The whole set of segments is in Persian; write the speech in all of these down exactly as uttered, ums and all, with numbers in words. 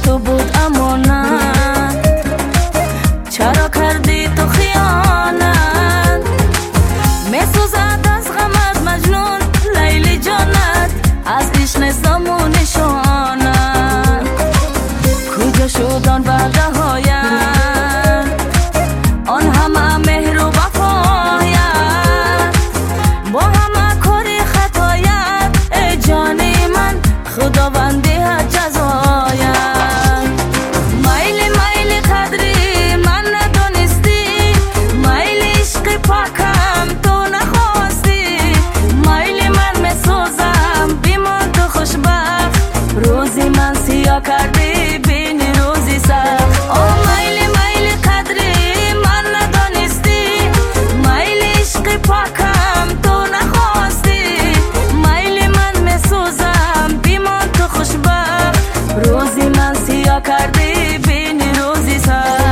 تو بود اما نه، چرا کردی تو خیانت؟ میسوزد از غمت مجنون لیلی جانت، از عشق نیستم نشانت. کجا شد آن وعده هایت، آن همه مهر و وفایت، با همه کاری خطایت، ای جانی من خداوندی جزایت. میل میل قدری من ندانستی، میل عشق پاکم تو نخواستی، میل من میسوزم بیمان تو خوشبخت، روزی من سیاه کردی بینی روزی سخت. آه میل میل قدری من ندانستی، میل عشق پاکم تو نخواستی، میل من میسوزم بیمان تو خوشبخت، روزی من سیاه کردی بینی روزی سخت.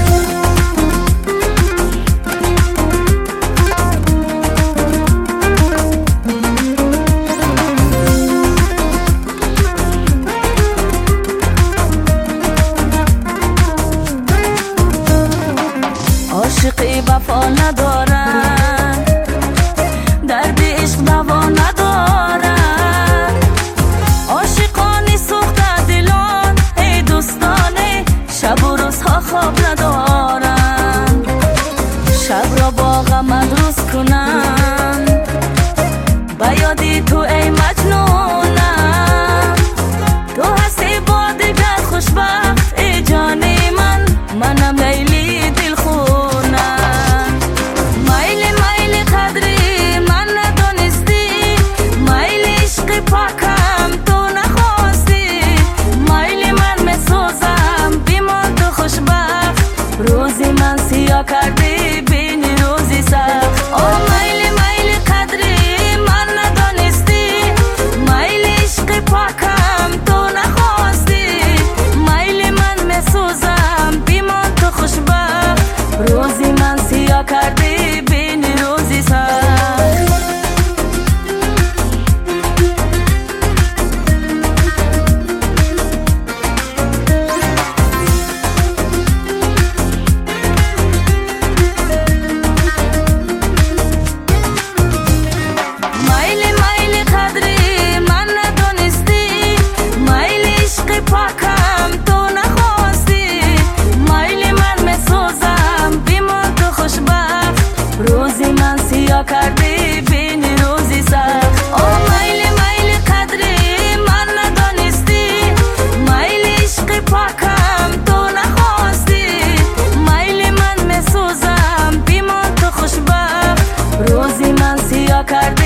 عاشقی وفا ندارد، درد عشق دوا ندارد، عاشقانی سوخته دلان، ای دوستانه شب و روزها خواب ندارند، شب را با غمت روز کنند، به یادی تو ای مجنونم، تو هستی با دیگر خوشبخت، ای جانی من منم لیلی دل خونم. میل میل قدری من ندانستی، میل عشق پاکم تو نخواستی، میل من میسوزم بیمان تو خوشبخت، روزی من سیاه کردی بینی روزی سخت. آه میل میل قدری من ندانستی، میل عشق پاکم تو نخواستی، میل من میسوزم بیمان تو خوشبخت، روزی من سیاه کردی بینی روزی سخت. میل میل قدری من ندانستی، میل عشق پاکم تو نخواستی، میل من میسوزم بیمان تو خوشبخت، روزی من سیاه کردی بینی روزی سخت. آه میل میل قدری من ندانستی، میل عشق پاکم تو نخواستی، میل من میسوزم بیمان تو خوشبخت، روزی من سیاه کردی